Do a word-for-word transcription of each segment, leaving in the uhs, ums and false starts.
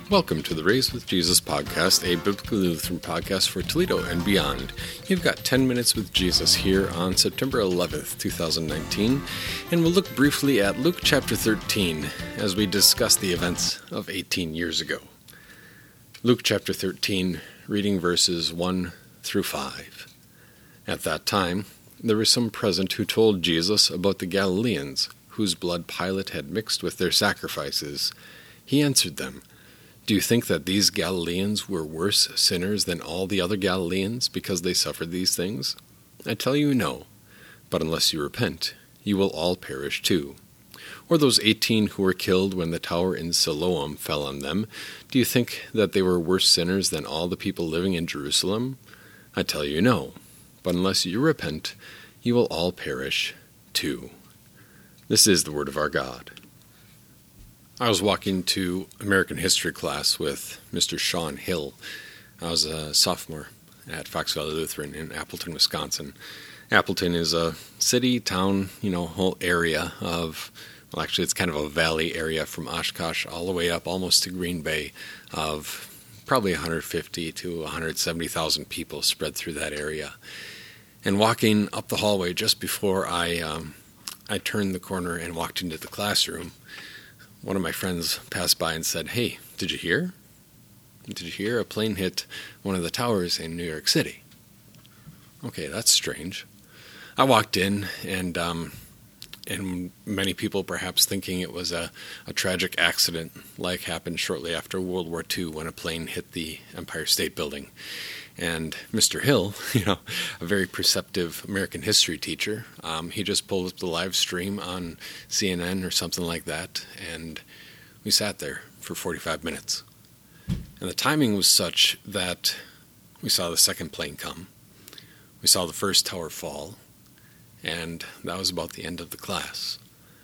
Welcome to the Raised with Jesus podcast, a biblical Lutheran podcast for Toledo and beyond. You've got ten minutes with Jesus here on September eleventh, twenty nineteen, and we'll look briefly at Luke chapter thirteen as we discuss the events of eighteen years ago. Luke chapter thirteen, reading verses one through five. At that time, there was some present who told Jesus about the Galileans, whose blood Pilate had mixed with their sacrifices. He answered them, "Do you think that these Galileans were worse sinners than all the other Galileans because they suffered these things? I tell you, no. But unless you repent, you will all perish too. Or those eighteen who were killed when the tower in Siloam fell on them, do you think that they were worse sinners than all the people living in Jerusalem? I tell you, no. But unless you repent, you will all perish too." This is the word of our God. I was walking to American history class with Mister Sean Hill. I was a sophomore at Fox Valley Lutheran in Appleton, Wisconsin. Appleton is a city, town, you know, whole area of, well, actually it's kind of a valley area from Oshkosh all the way up almost to Green Bay of probably one hundred fifty to one hundred seventy thousand people spread through that area. And walking up the hallway just before I, um, I turned the corner and walked into the classroom, one of my friends passed by and said, "Hey, did you hear? Did you hear a plane hit one of the towers in New York City?" Okay, that's strange. I walked in, and um, and many people perhaps thinking it was a, a tragic accident like happened shortly after World War Two when a plane hit the Empire State Building. And Mister Hill, you know, a very perceptive American history teacher, um, he just pulled up the live stream on C N N or something like that, and we sat there for forty-five minutes. And the timing was such that we saw the second plane come, we saw the first tower fall, and that was about the end of the class.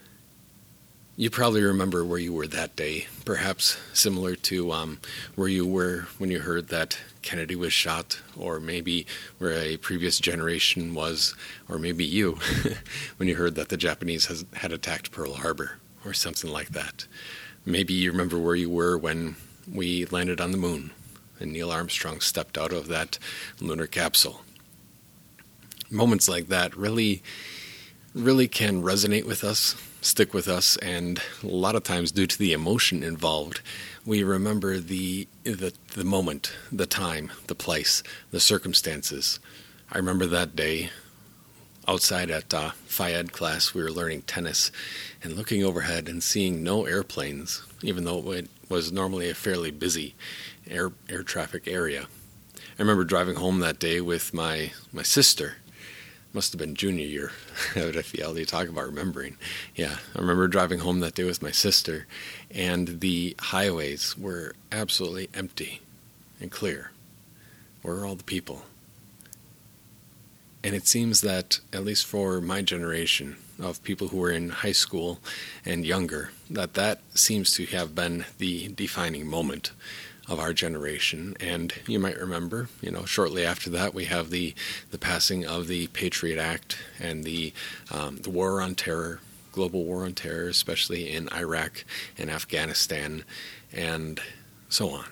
You probably remember where you were that day, perhaps similar to um, where you were when you heard that Kennedy was shot, or maybe where a previous generation was, or maybe you, when you heard that the Japanese has, had attacked Pearl Harbor, or something like that. Maybe you remember where you were when we landed on the moon, and Neil Armstrong stepped out of that lunar capsule. Moments like that really, really can resonate with us, stick with us, and a lot of times due to the emotion involved, we remember the, the the moment, the time, the place, the circumstances. I remember that day outside at uh, Phi Ed class, we were learning tennis and looking overhead and seeing no airplanes, even though it was normally a fairly busy air air traffic area. I remember driving home that day with my, my sister. Must have been junior year at F E L. You talk about remembering. Yeah, I remember driving home that day with my sister, and the highways were absolutely empty and clear. Where are all the people? And it seems that, at least for my generation of people who were in high school and younger, that that seems to have been the defining moment of our generation. And you might remember, you know, shortly after that we have the, the passing of the Patriot Act and the um, the war on terror, global war on terror, especially in Iraq and Afghanistan, and so on.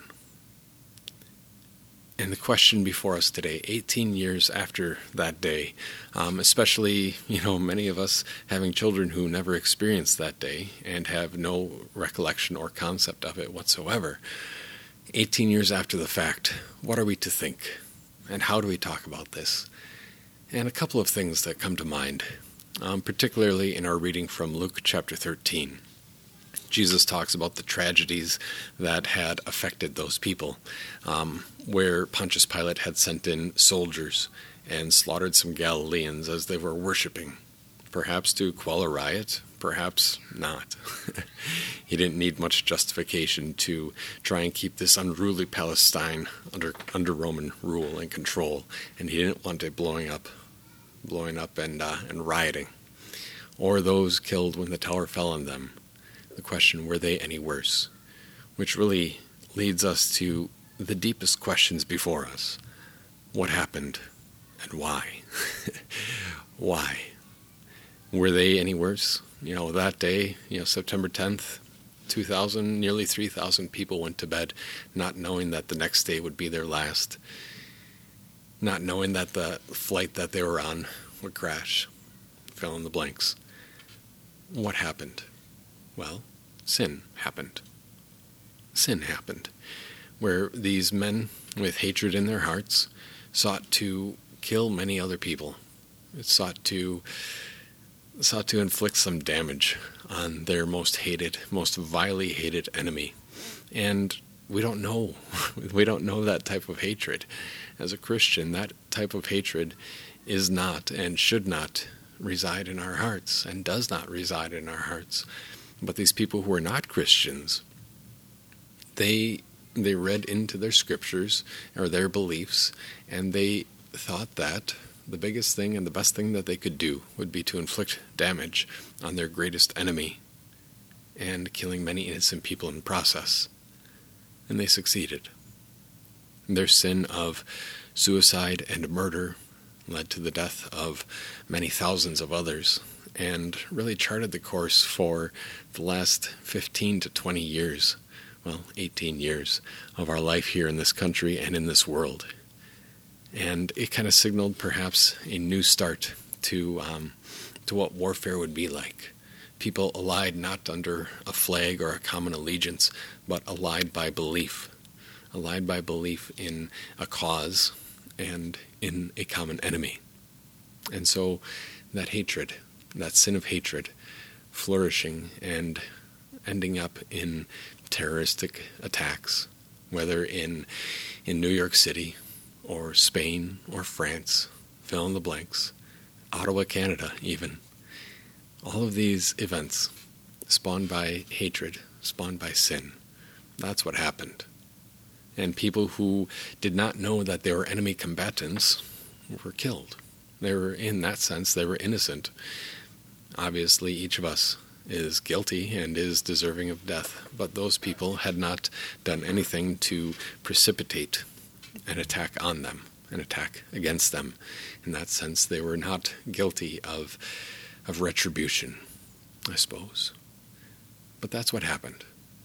And the question before us today, eighteen years after that day, um, especially, you know, many of us having children who never experienced that day and have no recollection or concept of it whatsoever, eighteen years after the fact, what are we to think? And how do we talk about this? And a couple of things that come to mind, um, particularly in our reading from Luke chapter thirteen. Jesus talks about the tragedies that had affected those people, um, where Pontius Pilate had sent in soldiers and slaughtered some Galileans as they were worshiping, perhaps to quell a riot, perhaps not. He didn't need much justification to try and keep this unruly Palestine under under Roman rule and control, and he didn't want it blowing up, blowing up and uh, and rioting, or those killed when the tower fell on them. The question, were they any worse? Which really leads us to the deepest questions before us. What happened and why? Why? Were they any worse? You know, that day, you know, September tenth, two thousand, nearly three thousand people went to bed not knowing that the next day would be their last, not knowing that the flight that they were on would crash. Fill in the blanks. What happened? Well, sin happened. Sin happened, where these men with hatred in their hearts sought to kill many other people. It sought to sought to inflict some damage on their most hated, most vilely hated enemy. And we don't know. We don't know that type of hatred. As a Christian, that type of hatred is not and should not reside in our hearts and does not reside in our hearts. But these people who are not Christians, they they read into their scriptures or their beliefs, and they thought that the biggest thing and the best thing that they could do would be to inflict damage on their greatest enemy and killing many innocent people in the process. And they succeeded. Their sin of suicide and murder led to the death of many thousands of others and really charted the course for the last fifteen to twenty years, well, eighteen years of our life here in this country and in this world. And it kind of signaled perhaps a new start to um, to what warfare would be like. People allied not under a flag or a common allegiance, but allied by belief. Allied by belief in a cause and in a common enemy. And so that hatred, that sin of hatred, flourishing and ending up in terroristic attacks, whether in in New York City, or Spain, or France, fill in the blanks, Ottawa, Canada, even. All of these events spawned by hatred, spawned by sin. That's what happened. And people who did not know that they were enemy combatants were killed. They were, in that sense, they were innocent. Obviously, each of us is guilty and is deserving of death, but those people had not done anything to precipitate an attack on them, an attack against them. In that sense, they were not guilty of of retribution, I suppose. But that's what happened.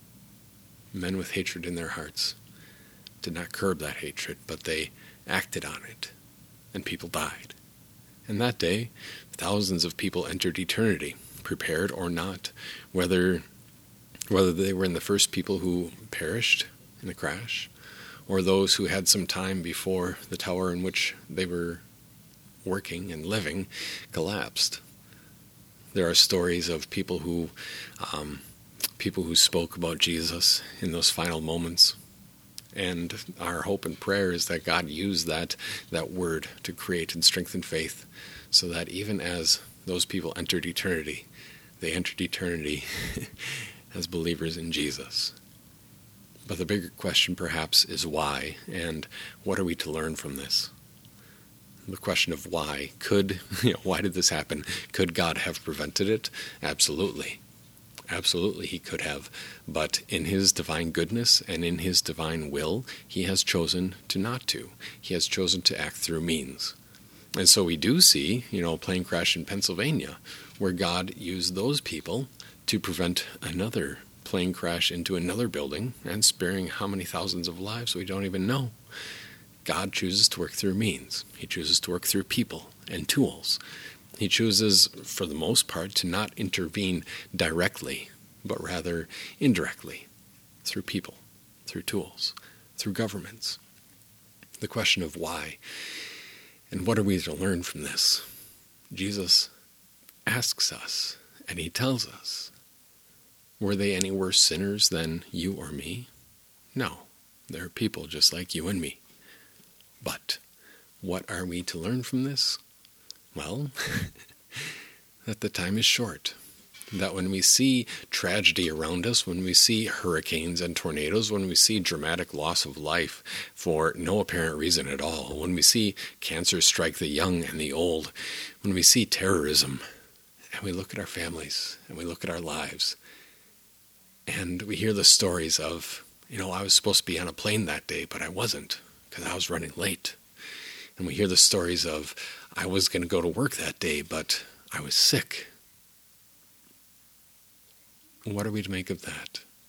Men with hatred in their hearts did not curb that hatred, but they acted on it, and people died. And that day, thousands of people entered eternity, prepared or not, whether whether they were in the first people who perished in the crash, or those who had some time before the tower in which they were working and living collapsed. There are stories of people who um, people who spoke about Jesus in those final moments. And our hope and prayer is that God used that that word to create and strengthen faith, so that even as those people entered eternity, they entered eternity as believers in Jesus. But the bigger question perhaps is why, and what are we to learn from this? The question of why. Could, you know, why did this happen? Could God have prevented it? Absolutely. Absolutely he could have. But in his divine goodness and in his divine will, he has chosen to not to. He has chosen to act through means. And so we do see, you know, a plane crash in Pennsylvania, where God used those people to prevent another plane crash into another building and sparing how many thousands of lives we don't even know. God chooses to work through means. He chooses to work through people and tools. He chooses, for the most part, to not intervene directly, but rather indirectly, through people, through tools, through governments. The question of why, and what are we to learn from this? Jesus asks us, and he tells us, were they any worse sinners than you or me? No, they're people just like you and me. But what are we to learn from this? Well, that the time is short. That when we see tragedy around us, when we see hurricanes and tornadoes, when we see dramatic loss of life for no apparent reason at all, when we see cancer strike the young and the old, when we see terrorism, and we look at our families, and we look at our lives, and we hear the stories of, you know, I was supposed to be on a plane that day, but I wasn't, because I was running late. And we hear the stories of, I was going to go to work that day, but I was sick. What are we to make of that?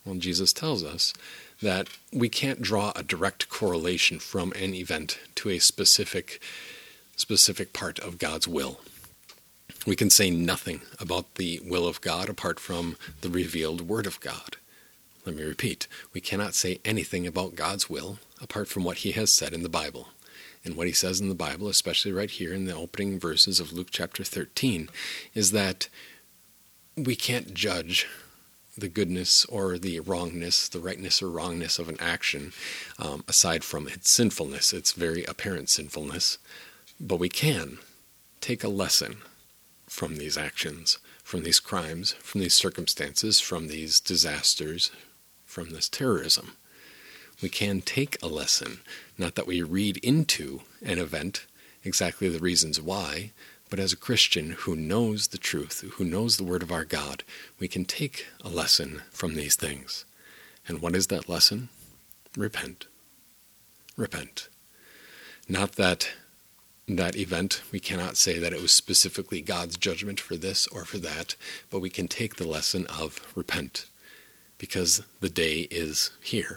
Well, Jesus tells us that we can't draw a direct correlation from an event to a specific, specific part of God's will. We can say nothing about the will of God apart from the revealed Word of God. Let me repeat, we cannot say anything about God's will apart from what he has said in the Bible. And what he says in the Bible, especially right here in the opening verses of Luke chapter thirteen, is that we can't judge the goodness or the wrongness, the rightness or wrongness of an action, um, aside from its sinfulness, its very apparent sinfulness. But we can take a lesson from these actions, from these crimes, from these circumstances, from these disasters, from this terrorism. We can take a lesson, not that we read into an event exactly the reasons why, but as a Christian who knows the truth, who knows the Word of our God, we can take a lesson from these things. And what is that lesson? Repent. Repent. Not that that event, we cannot say that it was specifically God's judgment for this or for that, but we can take the lesson of repent, because the day is here.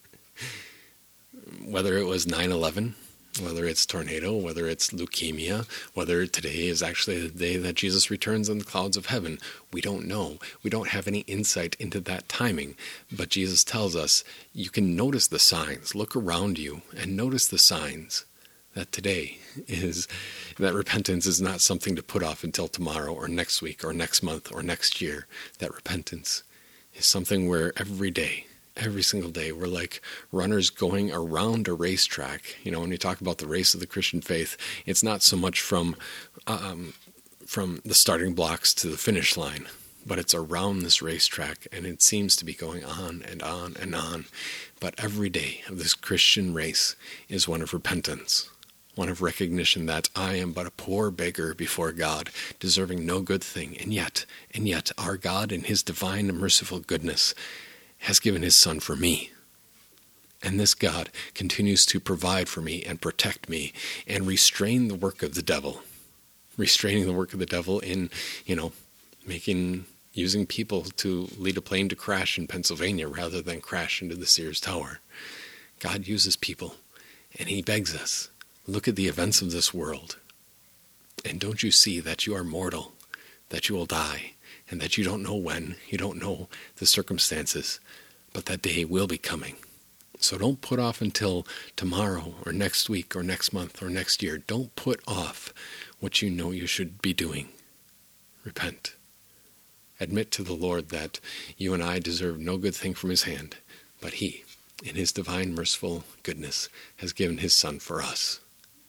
Whether it was nine eleven, whether it's tornado, whether it's leukemia, whether today is actually the day that Jesus returns on the clouds of heaven, we don't know. We don't have any insight into that timing. But Jesus tells us you can notice the signs. Look around you and notice the signs that today is, that repentance is not something to put off until tomorrow or next week or next month or next year. That repentance is something where every day, every single day, we're like runners going around a racetrack. You know, when you talk about the race of the Christian faith, it's not so much from um, from the starting blocks to the finish line, but it's around this racetrack, and it seems to be going on and on and on. But every day of this Christian race is one of repentance, one of recognition that I am but a poor beggar before God, deserving no good thing, and yet, and yet, our God in his divine and merciful goodness has given his Son for me. And this God continues to provide for me and protect me and restrain the work of the devil. Restraining the work of the devil in, you know, making, using people to lead a plane to crash in Pennsylvania rather than crash into the Sears Tower. God uses people, and he begs us, look at the events of this world. And don't you see that you are mortal, that you will die, and that you don't know when, you don't know the circumstances, but that day will be coming. So don't put off until tomorrow or next week or next month or next year. Don't put off what you know you should be doing. Repent. Admit to the Lord that you and I deserve no good thing from his hand, but he, in his divine merciful goodness, has given his Son for us.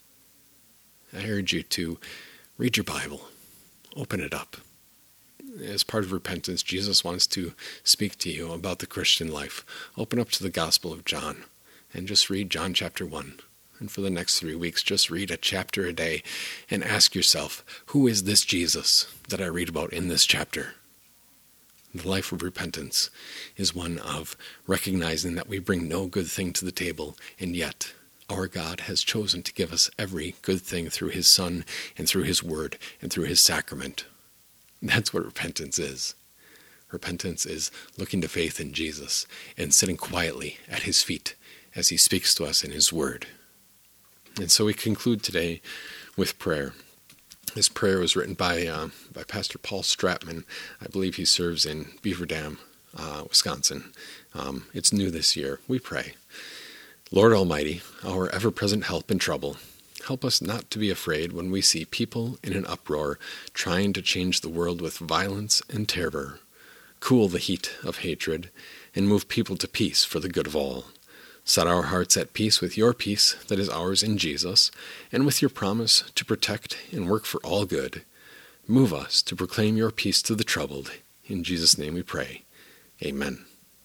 I urge you to read your Bible. Open it up. As part of repentance, Jesus wants to speak to you about the Christian life. Open up to the Gospel of John and just read John chapter one. And for the next three weeks, just read a chapter a day and ask yourself, who is this Jesus that I read about in this chapter? The life of repentance is one of recognizing that we bring no good thing to the table, and yet our God has chosen to give us every good thing through his Son and through his Word and through his sacrament. That's what repentance is. Repentance is looking to faith in Jesus and sitting quietly at his feet as he speaks to us in his Word. And so we conclude today with prayer. This prayer was written by uh, by Pastor Paul Stratman. I believe he serves in Beaver Dam, uh, Wisconsin. Um, it's new this year. We pray. Lord Almighty, our ever-present help in trouble, help us not to be afraid when we see people in an uproar trying to change the world with violence and terror. Cool the heat of hatred and move people to peace for the good of all. Set our hearts at peace with your peace that is ours in Jesus, and with your promise to protect and work for all good. Move us to proclaim your peace to the troubled. In Jesus' name we pray. Amen.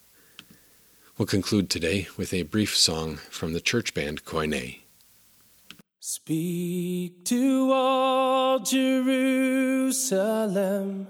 We'll conclude today with a brief song from the church band Koine. Speak to all Jerusalem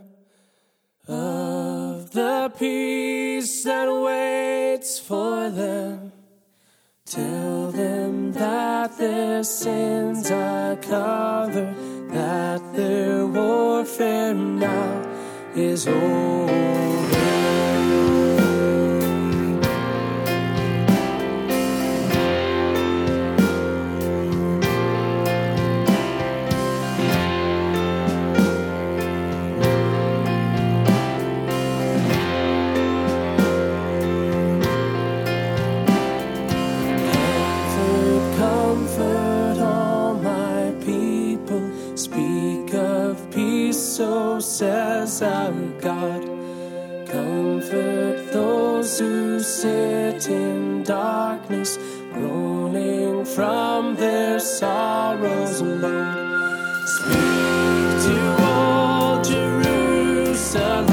of the peace that waits for them. Tell them that their sins are covered, that their warfare now is over. says our God. Comfort those who sit in darkness, groaning from their sorrows alone. Speak to all Jerusalem,